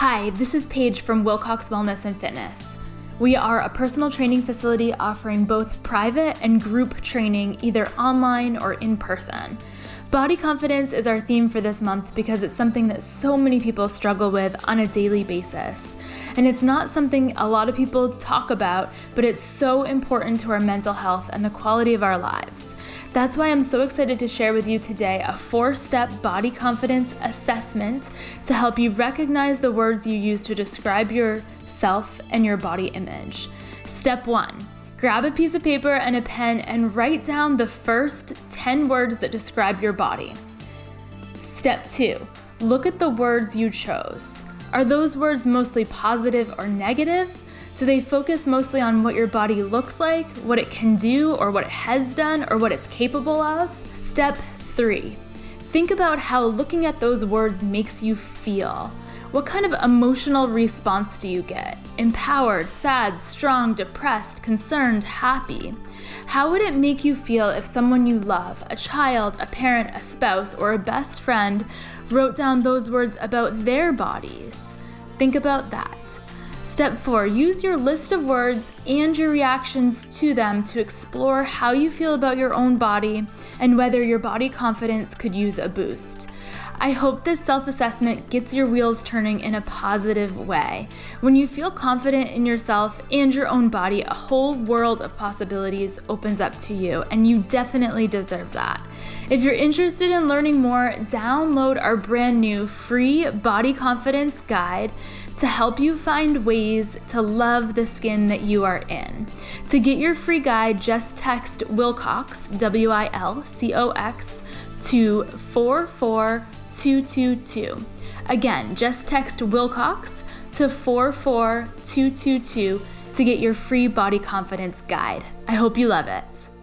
Hi, this is Paige from Wilcox Wellness and Fitness. We are a personal training facility offering both private and group training, either online or in person. Body confidence is our theme for this month because it's something that so many people struggle with on a daily basis. And it's not something a lot of people talk about, but it's so important to our mental health and the quality of our lives. That's why I'm so excited to share with you today a 4-step body confidence assessment to help you recognize the words you use to describe yourself and your body image. Step 1, grab a piece of paper and a pen and write down the first 10 words that describe your body. Step 2, look at the words you chose. Are those words mostly positive or negative? Do they focus mostly on what your body looks like, what it can do, or what it has done, or what it's capable of? Step 3, think about how looking at those words makes you feel. What kind of emotional response do you get? Empowered, sad, strong, depressed, concerned, happy? How would it make you feel if someone you love, a child, a parent, a spouse, or a best friend, wrote down those words about their bodies? Think about that. Step 4, use your list of words and your reactions to them to explore how you feel about your own body and whether your body confidence could use a boost. I hope this self-assessment gets your wheels turning in a positive way. When you feel confident in yourself and your own body, a whole world of possibilities opens up to you, and you definitely deserve that. If you're interested in learning more, download our brand new free body confidence guide to help you find ways to love the skin that you are in. To get your free guide, just text Wilcox, WILCOX, to 44222. Again, just text Wilcox to 44222 to get your free body confidence guide. I hope you love it.